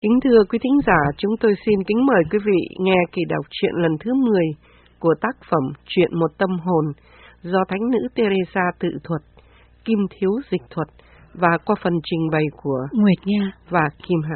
Kính thưa quý thính giả, chúng tôi xin kính mời quý vị nghe kỳ đọc truyện lần thứ 10 của tác phẩm Chuyện một tâm hồn do Thánh nữ Teresa tự thuật, Kim Thiếu dịch thuật và qua phần trình bày của Nguyệt Nga và Kim Hà.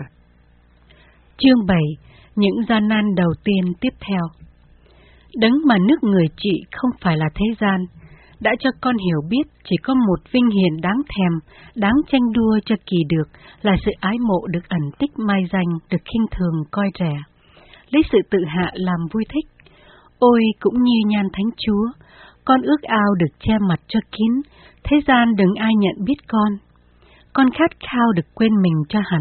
Chương 7. Những gian nan đầu tiên tiếp theo. Đấng mà nước người trị không phải là thế gian, đã cho con hiểu biết chỉ có một vinh hiển đáng thèm, đáng tranh đua cho kỳ được là sự ái mộ được ẩn tích mai danh, được khinh thường coi rẻ, lấy sự tự hạ làm vui thích. Ôi cũng như nhan Thánh Chúa, con ước ao được che mặt cho kín, thế gian đừng ai nhận biết con khát khao được quên mình cho hẳn.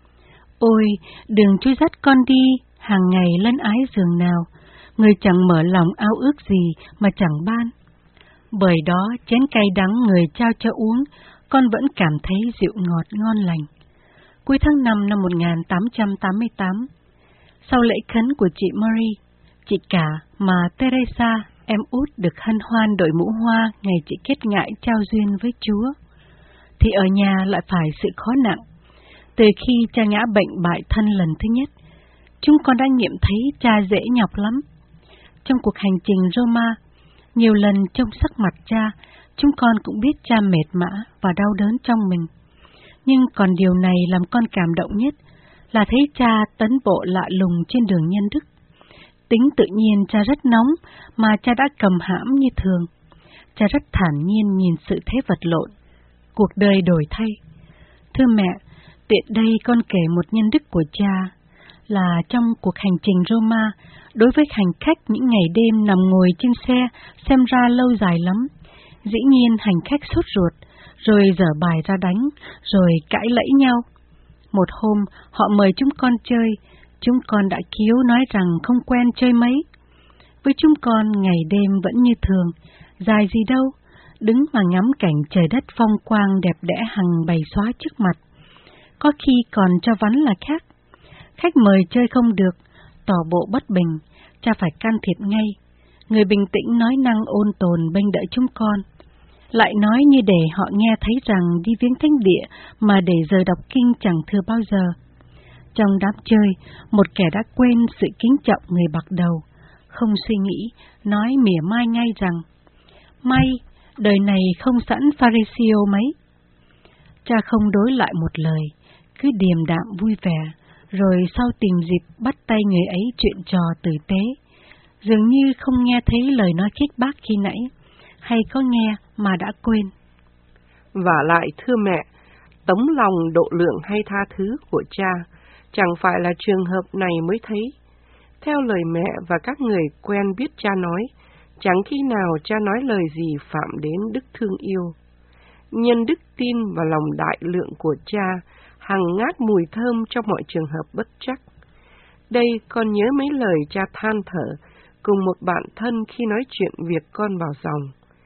Ôi đừng chui dắt con đi, hàng ngày lân ái giường nào, người chẳng mở lòng ao ước gì mà chẳng ban. Bởi đó chén cay đắng người trao cho uống, con vẫn cảm thấy dịu ngọt ngon lành. Cuối tháng 5 năm 1888, sau lễ khấn của chị Marie, chị cả mà Teresa, em út được hân hoan đội mũ hoa ngày chị kết ngại trao duyên với Chúa, thì ở nhà lại phải sự khó nặng. Từ khi cha ngã bệnh bại thân lần thứ nhất, chúng con đã nghiệm thấy cha dễ nhọc lắm. Trong cuộc hành trình Roma, nhiều lần trong sắc mặt cha, chúng con cũng biết cha mệt mã và đau đớn trong mình. Nhưng còn điều này làm con cảm động nhất là thấy cha tấn bộ lạ lùng trên đường nhân đức. Tính tự nhiên cha rất nóng, mà cha đã cầm hãm như thường. Cha rất thản nhiên nhìn sự thế vật lộn, cuộc đời đổi thay. Thưa mẹ, tiện đây con kể một nhân đức của cha, là trong cuộc hành trình Roma, đối với hành khách những ngày đêm nằm ngồi trên xe xem ra lâu dài lắm, dĩ nhiên hành khách sốt ruột, rồi dở bài ra đánh, rồi cãi lẫy nhau. Một hôm họ mời chúng con chơi, chúng con đã kiếu nói rằng không quen chơi mấy. Với chúng con ngày đêm vẫn như thường, dài gì đâu, đứng mà ngắm cảnh trời đất phong quang đẹp đẽ hằng bày xóa trước mặt. Có khi còn cho vắn là khác. Khách mời chơi không được, tỏ bộ bất bình, cha phải can thiệp ngay. Người bình tĩnh nói năng ôn tồn bênh đỡ chúng con, lại nói như để họ nghe thấy rằng đi viếng thánh địa mà để giờ đọc kinh chẳng thừa bao giờ. Trong đám chơi, một kẻ đã quên sự kính trọng người bậc đầu, không suy nghĩ, nói mỉa mai ngay rằng, may, đời này không sẵn Pharisêu mấy. Cha không đối lại một lời, cứ điềm đạm vui vẻ, rồi sau tìm dịp bắt tay người ấy chuyện trò tử tế, dường như không nghe thấy lời nói khích bác khi nãy, hay có nghe mà đã quên. Vả lại thưa mẹ, tấm lòng độ lượng hay tha thứ của cha chẳng phải là trường hợp này mới thấy. Theo lời mẹ và các người quen biết cha nói, chẳng khi nào cha nói lời gì phạm đến đức thương yêu. Nhân đức tin và lòng đại lượng của cha hằng ngát mùi thơm trong mọi trường hợp bất trắc. Đây con nhớ mấy lời cha than thở cùng một bạn thân khi nói chuyện việc con vào dòng.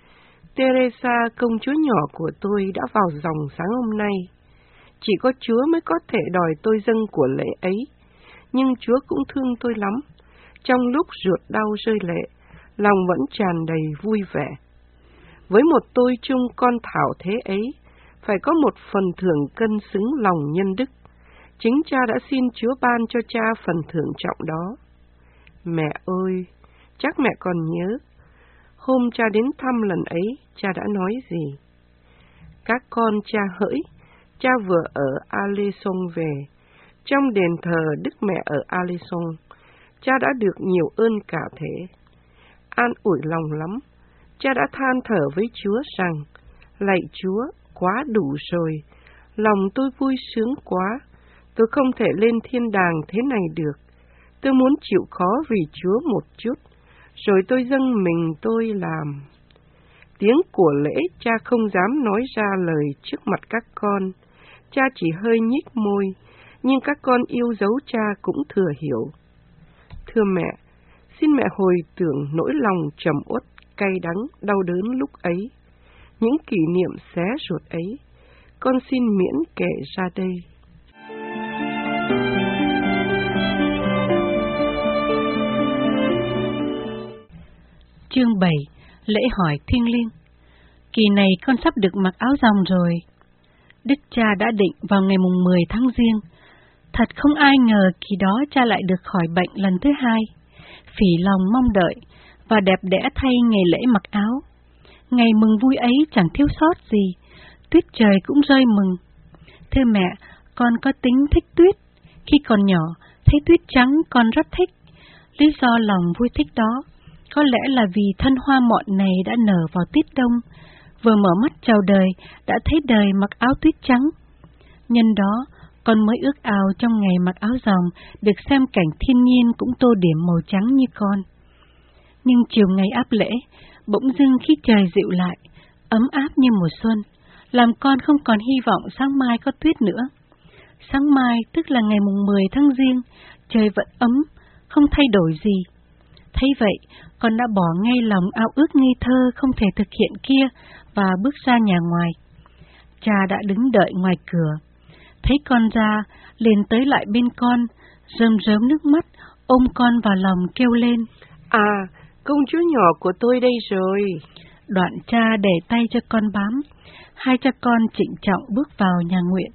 Teresa, công chúa nhỏ của tôi, đã vào dòng sáng hôm nay. Chỉ có Chúa mới có thể đòi tôi dâng của lễ ấy, nhưng Chúa cũng thương tôi lắm. Trong lúc ruột đau rơi lệ, lòng vẫn tràn đầy vui vẻ. Với một tôi chung con thảo thế ấy, phải có một phần thưởng cân xứng lòng nhân đức. Chính cha đã xin Chúa ban cho cha phần thưởng trọng đó. Mẹ ơi, chắc mẹ còn nhớ, hôm cha đến thăm lần ấy, cha đã nói gì? Các con cha hỡi, cha vừa ở Alençon về, trong đền thờ Đức Mẹ ở Alençon, cha đã được nhiều ơn cả thể. An ủi lòng lắm, cha đã than thở với Chúa rằng, lạy Chúa, quá đủ rồi, lòng tôi vui sướng quá, tôi không thể lên thiên đàng thế này được. Tôi muốn chịu khó vì Chúa một chút, rồi tôi dâng mình tôi làm. Tiếng của lễ cha không dám nói ra lời trước mặt các con, cha chỉ hơi nhích môi, nhưng các con yêu dấu cha cũng thừa hiểu. Thưa mẹ, xin mẹ hồi tưởng nỗi lòng trầm uất, cay đắng, đau đớn lúc ấy, những kỷ niệm xé ruột ấy, con xin miễn kể ra đây. Chương 7. Lễ hỏi thiêng liêng. Kỳ này con sắp được mặc áo ròng rồi. Đức cha đã định vào ngày mùng 10 tháng Giêng, Thật không ai ngờ khi đó cha lại được khỏi bệnh lần thứ hai. Phỉ lòng mong đợi, và đẹp đẽ thay ngày lễ mặc áo. Ngày mừng vui ấy chẳng thiếu sót gì, tuyết trời cũng rơi mừng. Thưa mẹ, con có tính thích tuyết. Khi còn nhỏ, thấy tuyết trắng con rất thích. Lý do lòng vui thích đó, có lẽ là vì thân hoa mọn này đã nở vào tiết đông, vừa mở mắt chào đời, đã thấy đời mặc áo tuyết trắng. Nhân đó, con mới ước ao trong ngày mặc áo ròng, được xem cảnh thiên nhiên cũng tô điểm màu trắng như con. Nhưng chiều ngày áp lễ, bỗng dưng khi trời dịu lại, ấm áp như mùa xuân, làm con không còn hy vọng sáng mai có tuyết nữa. Sáng mai, tức là ngày mùng 10 tháng Giêng, trời vẫn ấm, không thay đổi gì. Thấy vậy, con đã bỏ ngay lòng ao ước ngây thơ không thể thực hiện kia và bước ra nhà ngoài. Cha đã đứng đợi ngoài cửa. Thấy con ra, liền tới lại bên con, rơm rớm nước mắt, ôm con vào lòng kêu lên. À, công chúa nhỏ của tôi đây rồi. Đoạn cha để tay cho con bám. Hai cha con trịnh trọng bước vào nhà nguyện.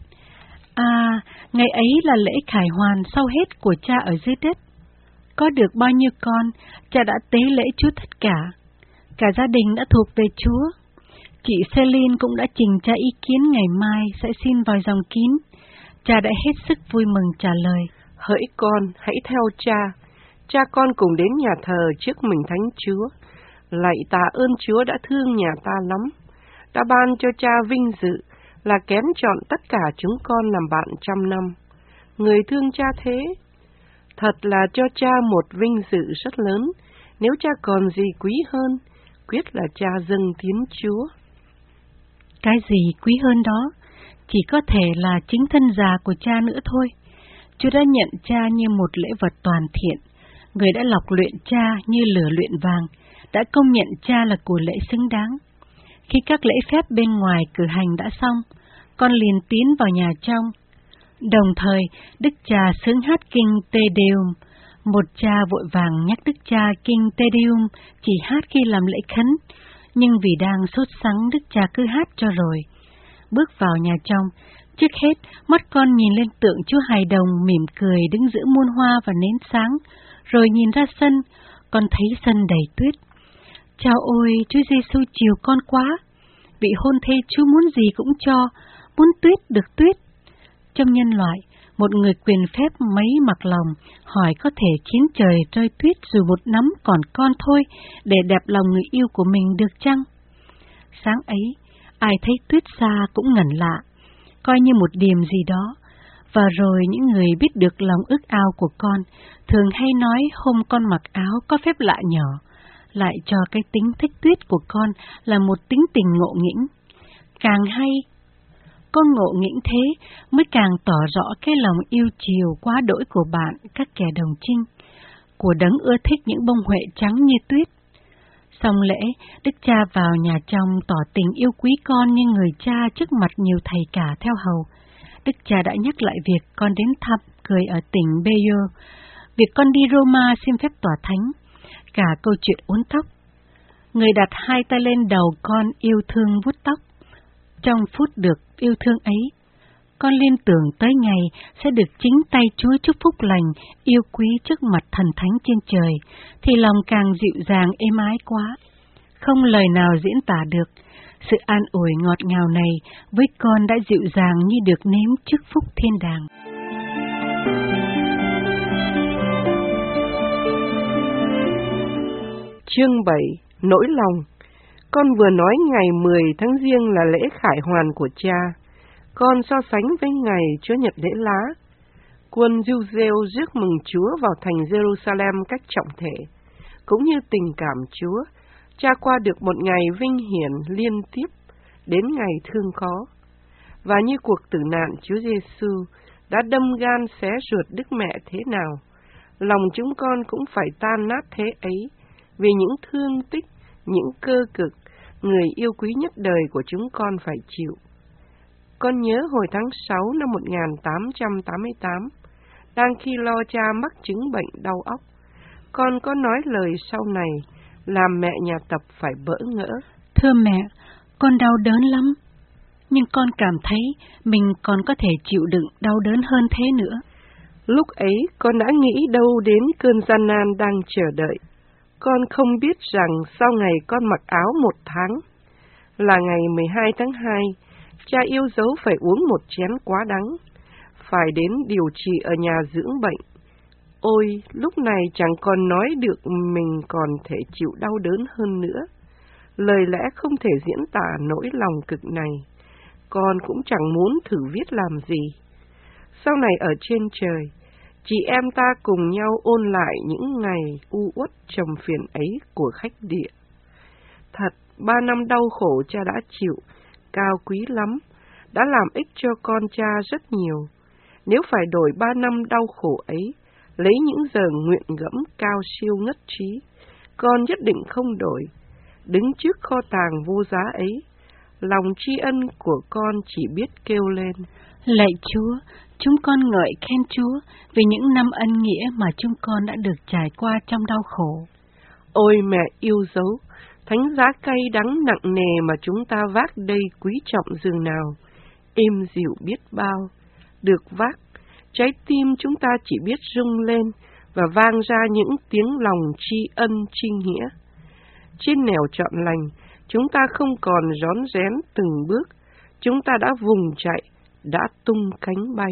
À, ngày ấy là lễ khải hoàn sau hết của cha ở dưới đất. Có được bao nhiêu con, cha đã tế lễ Chúa tất cả. Cả gia đình đã thuộc về Chúa. Chị Celine cũng đã trình cha ý kiến ngày mai sẽ xin vào dòng kín. Cha đã hết sức vui mừng trả lời. Hỡi con, hãy theo cha. Cha con cùng đến nhà thờ trước mình Thánh Chúa. Lạy tạ ơn Chúa đã thương nhà ta lắm. Đã ban cho cha vinh dự là kén chọn tất cả chúng con làm bạn trăm năm. Người thương cha thế. Thật là cho cha một vinh dự rất lớn. Nếu cha còn gì quý hơn, quyết là cha dâng tín Chúa. Cái gì quý hơn đó? Chỉ có thể là chính thân già của cha nữa thôi. Chúa đã nhận cha như một lễ vật toàn thiện. Người đã lọc luyện cha như lửa luyện vàng, đã công nhận cha là của lễ xứng đáng. Khi các lễ phép bên ngoài cử hành đã xong, con liền tiến vào nhà trong. Đồng thời, đức cha xướng hát kinh Te Deum. Một cha vội vàng nhắc đức cha kinh Te Deum chỉ hát khi làm lễ khấn, nhưng vì đang sốt sắng đức cha cứ hát cho rồi. Bước vào nhà trong, trước hết mắt con nhìn lên tượng Chúa Hài Đồng mỉm cười đứng giữa muôn hoa và nến sáng, rồi nhìn ra sân, con thấy sân đầy tuyết. Chao ôi, Chúa Giêsu chiều con quá, vị hôn thê Chúa muốn gì cũng cho, muốn tuyết được tuyết. Trong nhân loại, một người quyền phép mấy mặc lòng, hỏi có thể khiến trời rơi tuyết dù một nắm còn con thôi, để đẹp lòng người yêu của mình được chăng? Sáng ấy, ai thấy tuyết xa cũng ngẩn lạ, coi như một điềm gì đó. Và rồi những người biết được lòng ước ao của con, thường hay nói hôm con mặc áo có phép lạ nhỏ, lại cho cái tính thích tuyết của con là một tính tình ngộ nghĩnh. Càng hay, con ngộ nghĩnh thế mới càng tỏ rõ cái lòng yêu chiều quá đỗi của bạn, các kẻ đồng trinh, của đấng ưa thích những bông huệ trắng như tuyết. Xong lễ, đức cha vào nhà trong tỏ tình yêu quý con như người cha trước mặt nhiều thầy cả theo hầu. Đức cha đã nhắc lại việc con đến thăm người ở tỉnh Bayeux, việc con đi Roma xin phép tòa thánh, cả câu chuyện uốn tóc. Người đặt hai tay lên đầu con yêu thương vuốt tóc. Trong phút được yêu thương ấy, con liên tưởng tới ngày sẽ được chính tay Chúa chúc phúc lành, yêu quý trước mặt thần thánh trên trời, thì lòng càng dịu dàng êm ái quá. Không lời nào diễn tả được, sự an ủi ngọt ngào này với con đã dịu dàng như được nếm trước phúc thiên đàng. Chương 7. Nỗi lòng. Con vừa nói ngày 10 tháng Giêng là lễ khải hoàn của cha. Con so sánh với ngày Chúa Nhật lễ lá. Quân Giu-rêu rước mừng Chúa vào thành Jerusalem cách trọng thể. Cũng như tình cảm Chúa, cha qua được một ngày vinh hiển liên tiếp, đến ngày thương khó. Và như cuộc tử nạn Chúa Giêsu đã đâm gan xé ruột Đức Mẹ thế nào, lòng chúng con cũng phải tan nát thế ấy, vì những thương tích, những cơ cực, người yêu quý nhất đời của chúng con phải chịu. Con nhớ hồi tháng 6 năm 1888, đang khi lo cha mắc chứng bệnh đau óc, con có nói lời sau này, làm mẹ nhà Tập phải bỡ ngỡ. Thưa mẹ, con đau đớn lắm, nhưng con cảm thấy mình còn có thể chịu đựng đau đớn hơn thế nữa. Lúc ấy con đã nghĩ đâu đến cơn gian nan đang chờ đợi. Con không biết rằng sau ngày con mặc áo 1 tháng, là ngày 12 tháng 2, cha yêu dấu phải uống 1 chén quá đắng, phải đến điều trị ở nhà dưỡng bệnh. Ôi, lúc này chẳng còn nói được mình còn thể chịu đau đớn hơn nữa. Lời lẽ không thể diễn tả nỗi lòng cực này. Con cũng chẳng muốn thử viết làm gì. Sau này ở trên trời, chị em ta cùng nhau ôn lại những ngày u uất trầm phiền ấy của khách địa. Thật, 3 năm đau khổ cha đã chịu, cao quý lắm, đã làm ích cho con cha rất nhiều. Nếu phải đổi 3 năm đau khổ ấy, lấy những giờ nguyện gẫm cao siêu ngất trí, con nhất định không đổi. Đứng trước kho tàng vô giá ấy, lòng tri ân của con chỉ biết kêu lên: Lạy Chúa, chúng con ngợi khen Chúa vì những năm ân nghĩa mà chúng con đã được trải qua trong đau khổ. Ôi mẹ yêu dấu, thánh giá cay đắng nặng nề mà chúng ta vác đây quý trọng dường nào, êm dịu biết bao. Được vác, trái tim chúng ta chỉ biết rung lên và vang ra những tiếng lòng tri ân tri nghĩa. Trên nẻo trọn lành, chúng ta không còn rón rén từng bước, chúng ta đã vùng chạy, đã tung cánh bay.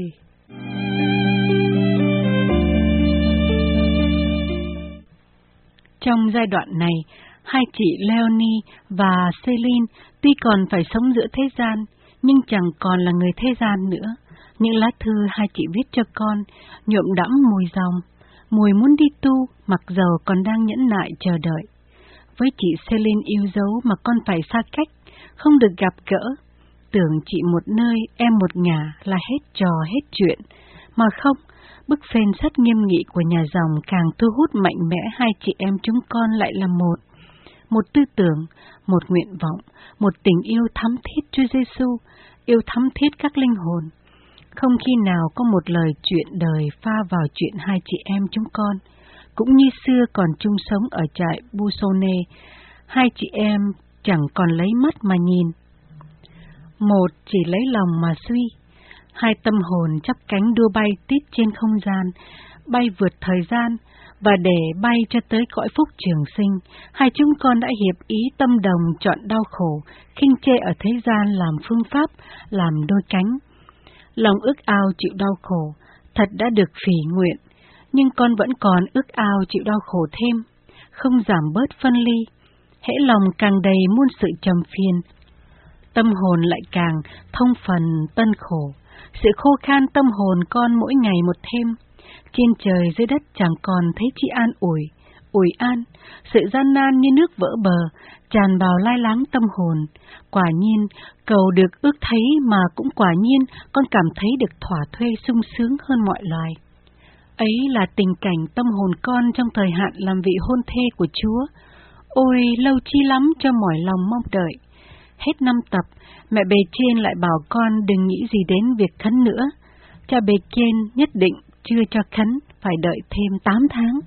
Trong giai đoạn này, hai chị Leonie và Celine tuy còn phải sống giữa thế gian, nhưng chẳng còn là người thế gian nữa. Những lá thư hai chị viết cho con nhuộm đẫm mùi dòng, mùi muốn đi tu, mặc dầu còn đang nhẫn nại chờ đợi. Với chị Celine yêu dấu mà con phải xa cách, không được gặp gỡ. Tưởng chị một nơi, em một ngả là hết trò hết chuyện. Mà không, bức phên sắt nghiêm nghị của nhà dòng càng thu hút mạnh mẽ hai chị em chúng con lại là một. Một tư tưởng, một nguyện vọng, một tình yêu thắm thiết Chúa Giêsu, yêu thắm thiết các linh hồn. Không khi nào có một lời chuyện đời pha vào chuyện hai chị em chúng con. Cũng như xưa còn chung sống ở trại Busone, hai chị em chẳng còn lấy mắt mà nhìn. Một chỉ lấy lòng mà suy, hai tâm hồn chắp cánh đua bay tít trên không gian, bay vượt thời gian, và để bay cho tới cõi phúc trường sinh, hai chúng con đã hiệp ý tâm đồng chọn đau khổ, khinh chê ở thế gian làm phương pháp, làm đôi cánh. Lòng ước ao chịu đau khổ, thật đã được phỉ nguyện, nhưng con vẫn còn ước ao chịu đau khổ thêm, không giảm bớt phân ly. Hễ lòng càng đầy muôn sự trầm phiền, tâm hồn lại càng thông phần tân khổ. Sự khô khan tâm hồn con mỗi ngày một thêm. Trên trời dưới đất chẳng còn thấy chi an ủi an. Sự gian nan như nước vỡ bờ, tràn vào lai láng tâm hồn. Quả nhiên, cầu được ước thấy mà cũng quả nhiên con cảm thấy được thỏa thuê sung sướng hơn mọi loài. Ấy là tình cảnh tâm hồn con trong thời hạn làm vị hôn thê của Chúa. Ôi, lâu chi lắm cho mỏi lòng mong đợi. Hết năm tập, mẹ bề trên lại bảo con đừng nghĩ gì đến việc khấn nữa. Cha bề trên nhất định chưa cho khấn, phải đợi thêm 8 tháng.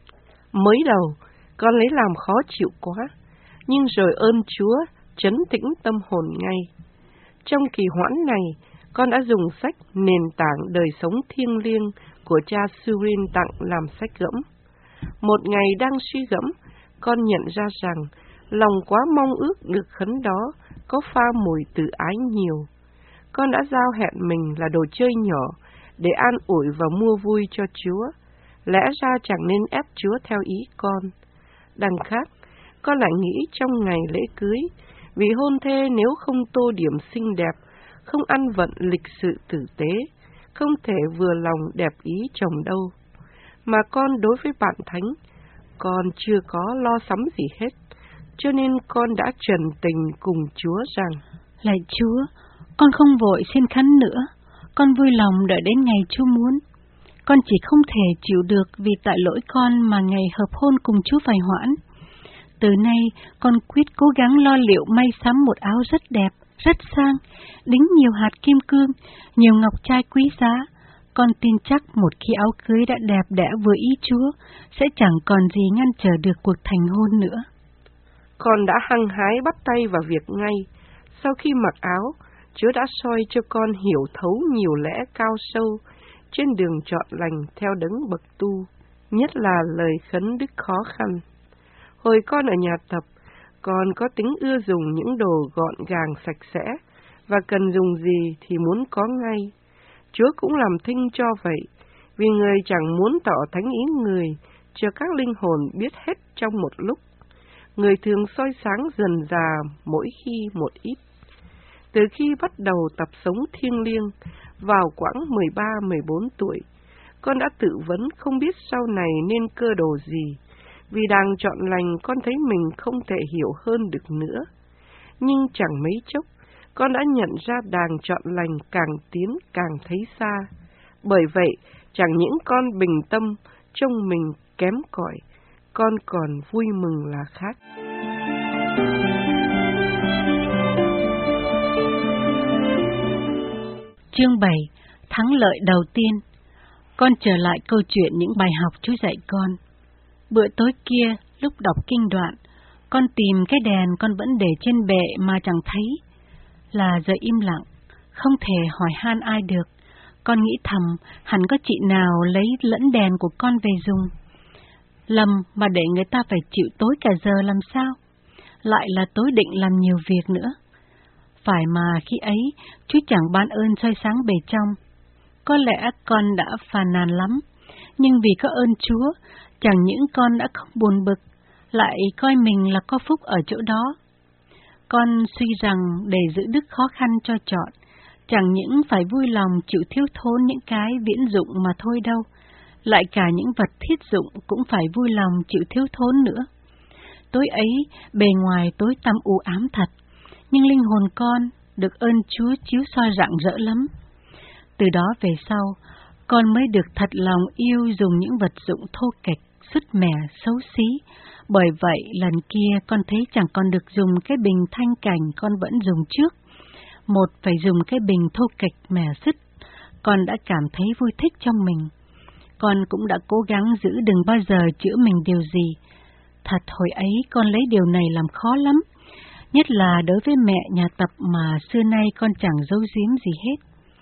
Mới đầu, con lấy làm khó chịu quá, nhưng rồi ơn Chúa trấn tĩnh tâm hồn ngay. Trong kỳ hoãn này, con đã dùng sách Nền tảng đời sống thiêng liêng của cha Surin tặng làm sách gẫm. Một ngày đang suy gẫm, con nhận ra rằng lòng quá mong ước được khấn đó có pha mùi tự ái nhiều. Con đã giao hẹn mình là đồ chơi nhỏ để an ủi và mua vui cho Chúa. Lẽ ra chẳng nên ép Chúa theo ý con. Đằng khác, con lại nghĩ trong ngày lễ cưới, vị hôn thê nếu không tô điểm xinh đẹp, không ăn vận lịch sự tử tế, không thể vừa lòng đẹp ý chồng đâu. Mà con đối với bạn thánh, con chưa có lo sắm gì hết, cho nên con đã trần tình cùng Chúa rằng: Lạy Chúa, con không vội xin khấn nữa, con vui lòng đợi đến ngày Chúa muốn. Con chỉ không thể chịu được vì tại lỗi con mà ngày hợp hôn cùng Chúa phải hoãn. Từ nay, con quyết cố gắng lo liệu may sắm một áo rất đẹp, rất sang, đính nhiều hạt kim cương, nhiều ngọc trai quý giá. Con tin chắc một khi áo cưới đã đẹp đẽ vừa ý Chúa, sẽ chẳng còn gì ngăn trở được cuộc thành hôn nữa. Con đã hăng hái bắt tay vào việc ngay. Sau khi mặc áo, Chúa đã soi cho con hiểu thấu nhiều lẽ cao sâu, trên đường chọn lành theo đấng bậc tu, nhất là lời khấn đức khó khăn. Hồi con ở nhà tập, con có tính ưa dùng những đồ gọn gàng sạch sẽ, và cần dùng gì thì muốn có ngay. Chúa cũng làm thinh cho vậy, vì người chẳng muốn tỏ thánh ý người, cho các linh hồn biết hết trong một lúc. Người thường soi sáng dần dà mỗi khi một ít. Từ khi bắt đầu tập sống thiêng liêng, vào quãng 13-14 tuổi, con đã tự vấn không biết sau này nên cơ đồ gì. Vì đang chọn lành, con thấy mình không thể hiểu hơn được nữa. Nhưng chẳng mấy chốc, con đã nhận ra đàng chọn lành càng tiến càng thấy xa. Bởi vậy, chẳng những con bình tâm, trông mình kém cỏi, con còn vui mừng là khác. Chương 7. Thắng lợi đầu tiên. Con trở lại câu chuyện những bài học Chúa dạy con. Bữa tối kia, lúc đọc kinh đoạn, con tìm cái đèn con vẫn để trên bệ mà chẳng thấy. Là giờ im lặng, không thể hỏi han ai được. Con nghĩ thầm, hẳn có chị nào lấy lẫn đèn của con về dùng. Lầm mà để người ta phải chịu tối cả giờ làm sao? Lại là tối định làm nhiều việc nữa. Phải mà khi ấy, Chúa chẳng ban ơn soi sáng bề trong. Có lẽ con đã phàn nàn lắm, nhưng vì có ơn Chúa, chẳng những con đã không buồn bực, lại coi mình là có phúc ở chỗ đó. Con suy rằng để giữ đức khó khăn cho chọn, chẳng những phải vui lòng chịu thiếu thốn những cái viễn dụng mà thôi đâu, lại cả những vật thiết dụng cũng phải vui lòng chịu thiếu thốn nữa. Tối ấy, bề ngoài tối tăm u ám thật, nhưng linh hồn con được ơn Chúa chiếu soi rạng rỡ lắm. Từ đó về sau, con mới được thật lòng yêu dùng những vật dụng thô kệch, sứt mẻ, xấu xí. Bởi vậy, lần kia con thấy chẳng còn được dùng cái bình thanh cảnh con vẫn dùng trước. Một phải dùng cái bình thô kệch mẻ sứt, con đã cảm thấy vui thích trong mình. Con cũng đã cố gắng giữ đừng bao giờ chữa mình điều gì. Thật hồi ấy con lấy điều này làm khó lắm, nhất là đối với mẹ nhà tập mà xưa nay con chẳng giấu giếm gì hết.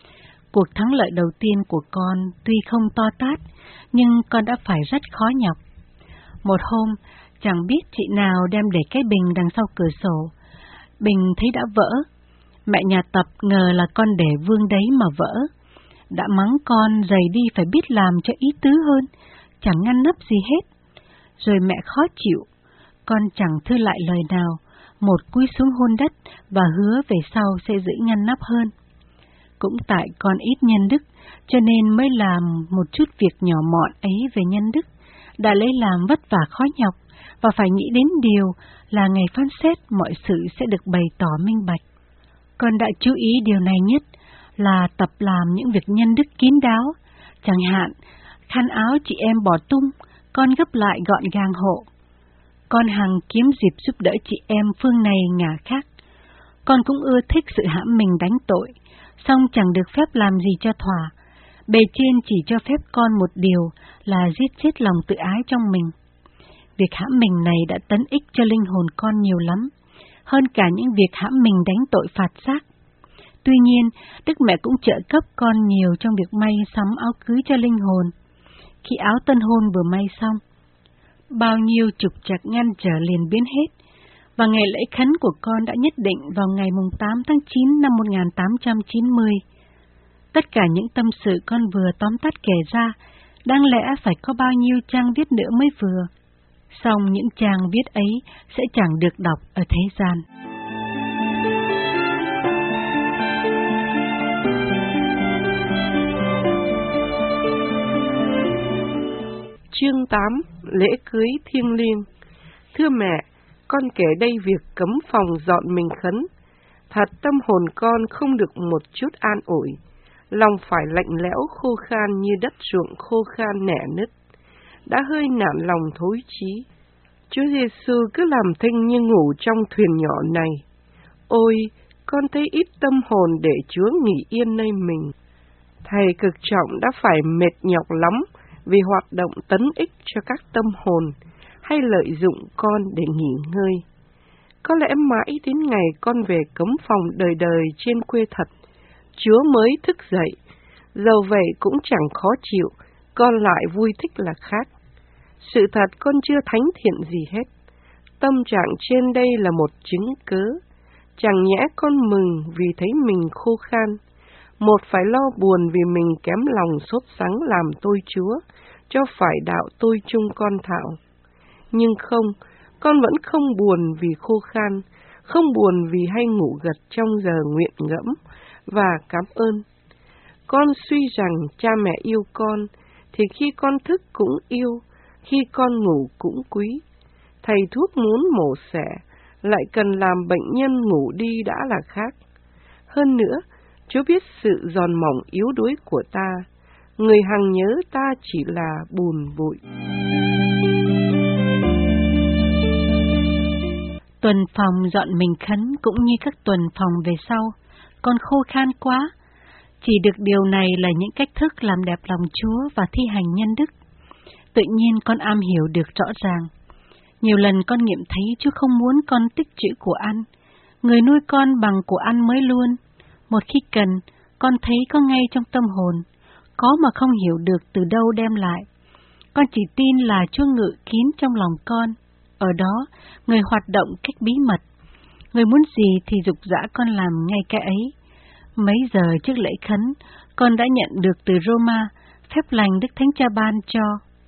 Cuộc thắng lợi đầu tiên của con tuy không to tát, nhưng con đã phải rất khó nhọc. Một hôm, chẳng biết chị nào đem để cái bình đằng sau cửa sổ. Bình thấy đã vỡ. Mẹ nhà tập ngờ là con để vương đấy mà vỡ. Đã mắng con dày đi phải biết làm cho ý tứ hơn, chẳng ngăn nắp gì hết. Rồi mẹ khó chịu, con chẳng thư lại lời nào, một cúi xuống hôn đất và hứa về sau sẽ giữ ngăn nắp hơn. Cũng tại con ít nhân đức, cho nên mới làm một chút việc nhỏ mọn ấy về nhân đức, đã lấy làm vất vả khó nhọc, và phải nghĩ đến điều là ngày phán xét mọi sự sẽ được bày tỏ minh bạch. Con đã chú ý điều này nhất là tập làm những việc nhân đức kín đáo, chẳng hạn khăn áo chị em bỏ tung, con gấp lại gọn gàng hộ. Con hằng kiếm dịp giúp đỡ chị em phương này ngả khác. Con cũng ưa thích sự hãm mình đánh tội, song chẳng được phép làm gì cho thỏa. Bề trên chỉ cho phép con một điều là giết chết lòng tự ái trong mình. Việc hãm mình này đã tấn ích cho linh hồn con nhiều lắm, hơn cả những việc hãm mình đánh tội phạt xác. Tuy nhiên, Đức Mẹ cũng trợ cấp con nhiều trong việc may sắm áo cưới cho linh hồn. Khi áo tân hôn vừa may xong, bao nhiêu trục trặc ngăn trở liền biến hết, và ngày lễ khấn của con đã nhất định vào ngày 8 tháng 9 năm 1890. Tất cả những tâm sự con vừa tóm tắt kể ra, đáng lẽ phải có bao nhiêu trang viết nữa mới vừa. Song những trang viết ấy sẽ chẳng được đọc ở thế gian. Chương 8. Lễ cưới thiêng liêng. Thưa mẹ, con kể đây việc cấm phòng dọn mình khấn. Thật tâm hồn con không được một chút an ủi, lòng phải lạnh lẽo khô khan như đất ruộng khô khan nẻ nứt, đã hơi nản lòng thối chí. Chúa Giêsu cứ làm thinh như ngủ trong thuyền nhỏ này. Ôi, con thấy ít tâm hồn để Chúa nghỉ yên nơi mình. Thầy cực trọng đã phải mệt nhọc lắm vì hoạt động tấn ích cho các tâm hồn, hay lợi dụng con để nghỉ ngơi. Có lẽ mãi đến ngày con về cấm phòng đời đời trên quê thật, Chúa mới thức dậy, Dầu vậy cũng chẳng khó chịu, con lại vui thích là khác. Sự thật con chưa thánh thiện gì hết. Tâm trạng trên đây là một chứng cớ. Chẳng nhẽ con mừng vì thấy mình khô khan. Một phải lo buồn vì mình kém lòng sốt sắng làm tôi Chúa, cho phải đạo tôi chung con thạo. Nhưng không, con vẫn không buồn vì khô khan, không buồn vì hay ngủ gật trong giờ nguyện ngẫm và cảm ơn. Con suy rằng cha mẹ yêu con, thì khi con thức cũng yêu, khi con ngủ cũng quý. Thầy thuốc muốn mổ xẻ, lại cần làm bệnh nhân ngủ đi đã là khác. Hơn nữa, Chúa biết sự giòn mỏng yếu đuối của ta, người hằng nhớ ta chỉ là bùn bụi. Tuần phòng dọn mình khấn cũng như các tuần phòng về sau, con khô khan quá. Chỉ được điều này là những cách thức làm đẹp lòng Chúa và thi hành nhân đức. Tự nhiên con am hiểu được rõ ràng. Nhiều lần con nghiệm thấy Chúa không muốn con tích trữ của ăn. Người nuôi con bằng của ăn mới luôn. Một khi cần, con thấy có ngay trong tâm hồn, có mà không hiểu được từ đâu đem lại. Con chỉ tin là Chúa ngự kín trong lòng con. Ở đó, người hoạt động cách bí mật. Người muốn gì thì dục dã con làm ngay cái ấy. Mấy giờ trước lễ khấn, con đã nhận được từ Roma phép lành Đức Thánh Cha ban cho,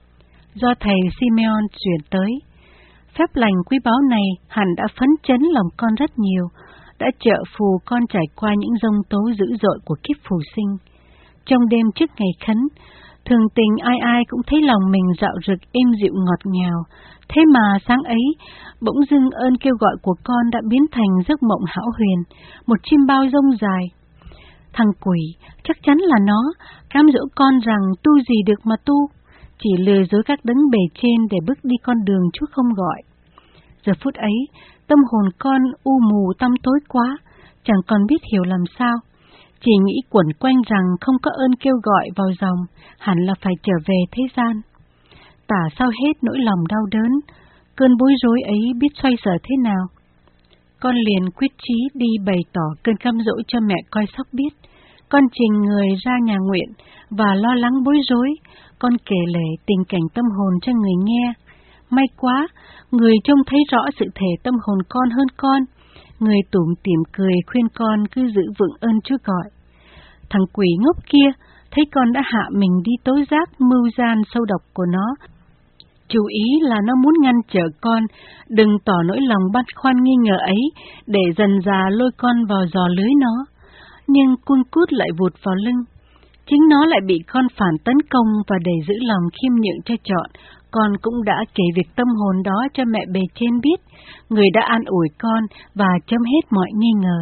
do thầy Simeon chuyển tới. Phép lành quý báu này hẳn đã phấn chấn lòng con rất nhiều, đã trợ phù con trải qua những giông tố dữ dội của kiếp phù sinh. Trong đêm trước ngày khấn, thường tình ai ai cũng thấy lòng mình dạo rực êm dịu ngọt ngào. Thế mà sáng ấy, bỗng dưng ơn kêu gọi của con đã biến thành giấc mộng hão huyền, một chim bao rông dài. Thằng quỷ, chắc chắn là nó, cám dỗ con rằng tu gì được mà tu, chỉ lừa dối các đấng bề trên để bước đi con đường Chúa không gọi. Giờ phút ấy, tâm hồn con u mù tăm tối quá, chẳng còn biết hiểu làm sao. Chỉ nghĩ quẩn quanh rằng không có ơn kêu gọi vào dòng, hẳn là phải trở về thế gian. Tả sao hết nỗi lòng đau đớn, cơn bối rối ấy biết xoay sở thế nào. Con liền quyết chí đi bày tỏ cơn căm dỗ cho mẹ coi sóc biết. Con trình người ra nhà nguyện và lo lắng bối rối, con kể lể tình cảnh tâm hồn cho người nghe. May quá, người trông thấy rõ sự thể tâm hồn con hơn con. Người tủm tỉm cười khuyên con cứ giữ vững ơn Chúa gọi. Thằng quỷ ngốc kia thấy con đã hạ mình đi tố giác mưu gian sâu độc của nó. Chú ý là nó muốn ngăn trở con, đừng tỏ nỗi lòng băn khoăn nghi ngờ ấy, để dần dà lôi con vào giò lưới nó. Nhưng cun cút lại vụt vào lưng. Chính nó lại bị con phản tấn công, và để giữ lòng khiêm nhượng cho trọn, con cũng đã kể việc tâm hồn đó cho mẹ bề trên biết, người đã an ủi con và chấm hết mọi nghi ngờ.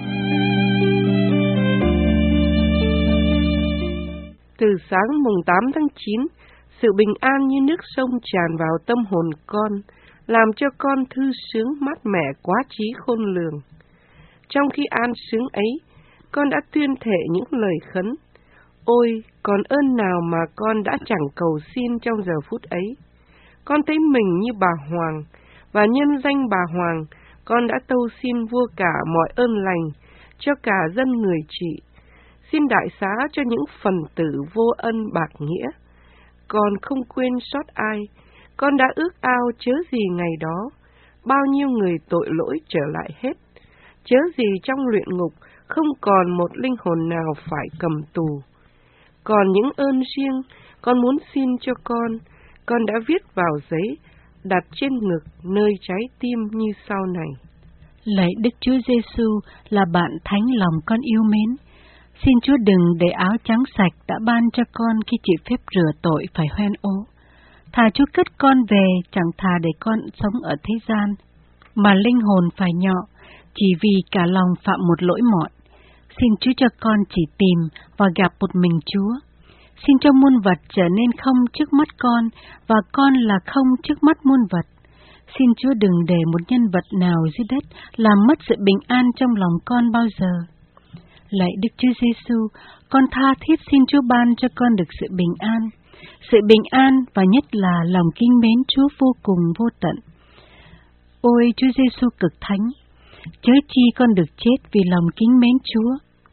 Từ sáng mùng 8 tháng 9, sự bình an như nước sông tràn vào tâm hồn con, làm cho con thư sướng mát mẻ quá trí khôn lường. Trong khi an sướng ấy, con đã tuyên thệ những lời khấn. Ôi, còn ơn nào mà con đã chẳng cầu xin trong giờ phút ấy. Con thấy mình như bà Hoàng, và nhân danh bà Hoàng, con đã tâu xin vua cả mọi ơn lành, cho cả dân người trị. Xin đại xá cho những phần tử vô ân bạc nghĩa. Con không quên sót ai, con đã ước ao chớ gì ngày đó, bao nhiêu người tội lỗi trở lại hết. Chớ gì trong luyện ngục, không còn một linh hồn nào phải cầm tù. Còn những ơn riêng, con muốn xin cho con đã viết vào giấy, đặt trên ngực nơi trái tim như sau này. Lạy Đức Chúa Giêsu là bạn thánh lòng con yêu mến. Xin Chúa đừng để áo trắng sạch đã ban cho con khi chịu phép rửa tội phải hoen ố. Thà Chúa cất con về, chẳng thà để con sống ở thế gian, mà linh hồn phải nhọ, chỉ vì cả lòng phạm một lỗi mọn. Xin Chúa cho con chỉ tìm và gặp một mình Chúa. Xin cho muôn vật trở nên không trước mắt con, và con là không trước mắt muôn vật. Xin Chúa đừng để một nhân vật nào dưới đất làm mất sự bình an trong lòng con bao giờ. Lạy Đức Chúa Giêsu, con tha thiết xin Chúa ban cho con được sự bình an và nhất là lòng kính mến Chúa vô cùng vô tận. Ôi Chúa Giêsu cực thánh, chớ chi con được chết vì lòng kính mến Chúa.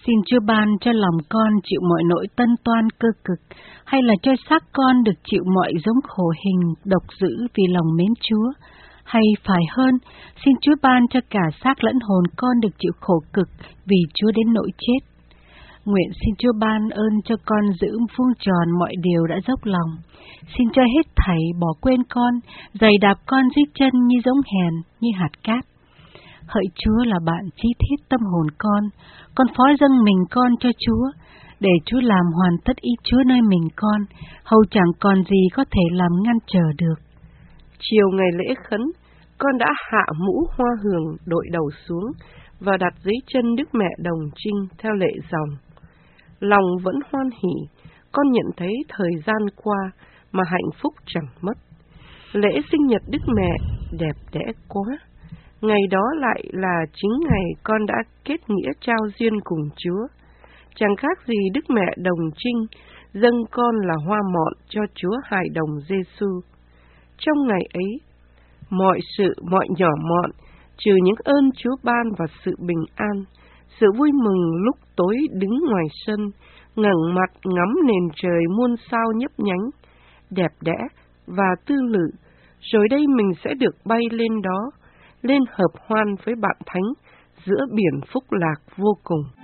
Xin Chúa ban cho lòng con chịu mọi nỗi tân toan cơ cực, hay là cho xác con được chịu mọi giống khổ hình độc dữ vì lòng mến Chúa, hay phải hơn, xin Chúa ban cho cả xác lẫn hồn con được chịu khổ cực vì Chúa đến nỗi chết. Nguyện xin Chúa ban ơn cho con giữ vuông tròn mọi điều đã dốc lòng. Xin cho hết thảy bỏ quên con, giày đạp con dưới chân như giống hèn, như hạt cát. Hỡi Chúa là bạn chí thiết tâm hồn con phó dâng mình con cho Chúa, để Chúa làm hoàn tất ý Chúa nơi mình con, hầu chẳng còn gì có thể làm ngăn trở được. Chiều ngày lễ khấn, con đã hạ mũ hoa hường đội đầu xuống và đặt dưới chân Đức Mẹ Đồng Trinh theo lệ dòng. Lòng vẫn hoan hỉ, con nhận thấy thời gian qua mà hạnh phúc chẳng mất. Lễ sinh nhật Đức Mẹ đẹp đẽ quá. Ngày đó lại là chính ngày con đã kết nghĩa trao duyên cùng Chúa. Chẳng khác gì Đức Mẹ Đồng Trinh dâng con là hoa mọn cho Chúa Hài Đồng Giêsu. Trong ngày ấy, mọi sự, mọi nhỏ mọn, trừ những ơn Chúa ban và sự bình an, sự vui mừng lúc tối đứng ngoài sân, ngẩng mặt ngắm nền trời muôn sao nhấp nhánh, đẹp đẽ và tư lự, rồi đây mình sẽ được bay lên đó, lên hợp hoan với bạn Thánh giữa biển phúc lạc vô cùng.